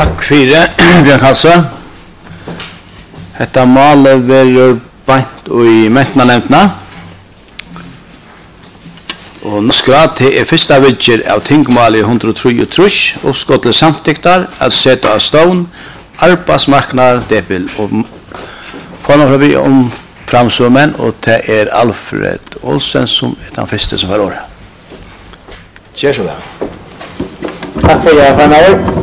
Takk for det, Bjørn Karlsson. Dette malet verður bænt i mentnanemndna. Og nå skal til første vidger av tingmalet 133, oppskott til samtiktar, at sette av stån, arbeidsmarknad, depil, og få noe vi om framsummen, og det Alfred Olsen som den første som var året. Kjør så vel. Takk for det, Farnauer.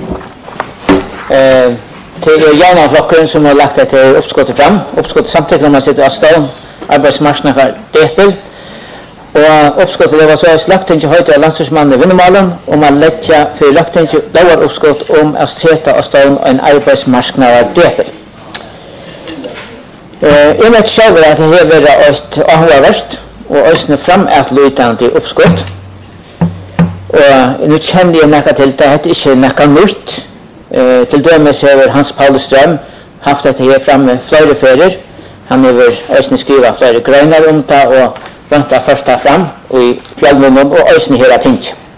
Det Janaflokken som har lagt dette oppskottet fram. Oppskottet samtidig når man sitter av stål, arbeidsmarknader, depil. Og oppskottet det var så lagt til høyde av landstidsmannen i Vinnemalen, og man letja for lagt til lovar oppskott om å sette av stål en arbeidsmarknader, depil. Jeg vet selv at det har vært et avhåverst, og østene frametløytende oppskott. Og nå kjenner jeg nekka til det, det ikke nekka nytt. Til dømes har Hans Paulus Strøm haft dette her framme flere ferier. Han har også skrivet flere grønner om det og vant det først fram i fjellmunnen og også her ting.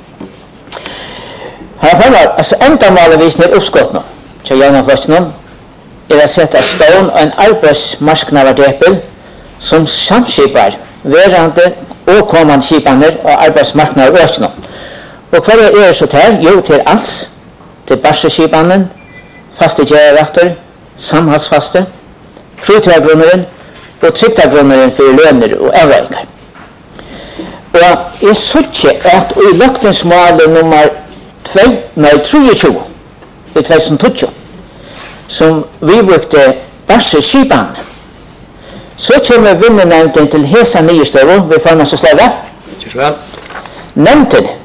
Han har fremmet, altså enda malervisning oppskott nå, til Janaflokken, å sette stål og en arbeidsmarknader som samskipar verande og kommande skipaner og arbeidsmarknader også nå. Og hva det så til? Jo, til alls. Til barseskipanen, faste gjerevakter, samhalsfaste, frutagrunneren og tryggtagrunneren for lønner og avreiker. Og jeg synes at i løktensmålet nummer 23, i 2020, som vi brukte barseskipanen, så kommer vinnernevnden til hesa nye støvå, vi får masse sløyre. Nevnden